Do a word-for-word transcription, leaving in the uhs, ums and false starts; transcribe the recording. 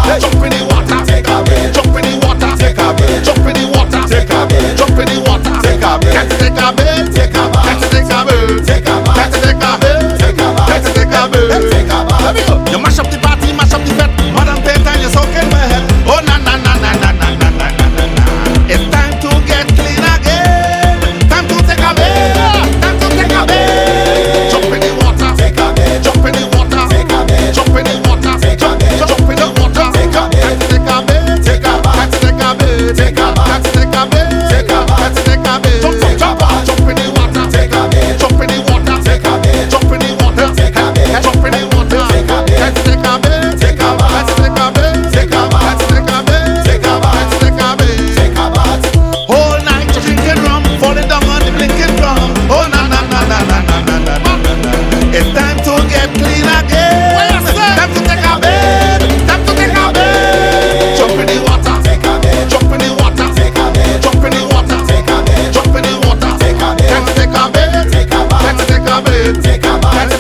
Jump in the water, take a bit. Jump in the water, take a bit. Jump in the water, take a bit. Jump in the water, take a bit. Get to take a bit, take a bit. Get to take a bit, take a bit. Get to take a bit, take a bit. Get to take a bit, take a bit. Let me go. You mash up the party, mash up the fete. Madam Peter, you're soaking my head. Oh na na na na na na na na na na na. It's time to get clean again. Time to take a bit. Time to take a bit. Jump in the water, take a bit. Jump in the water, take a bit. Jump in the water, take a bit. Jump in the water, take a bit. Take a bit, take a bit. Take a bit, take a bit. Take a bit, take a bit. Take a bit. Jump, jump, jump, jump in the water, take a bit. Jump in the water, take a bit. Jump in the water, take a bit. Jump in the water, take a bit. Take a bit, take a bit. Take a bit, take a bit. Take a bit, take a bit. Take a bit, take a bit. Whole night you drinking rum, falling down on the blinking drum. Oh na na na na na na na na na na. It's time to get clean again. Time to take a bit. Time to take a bit. Jump in the water, take a bit. Jump in the water, take a bit. Jump in the water, take a bit. Jump in the water, take a bit. Take a bit, take a bit. Take a bit, take a bit.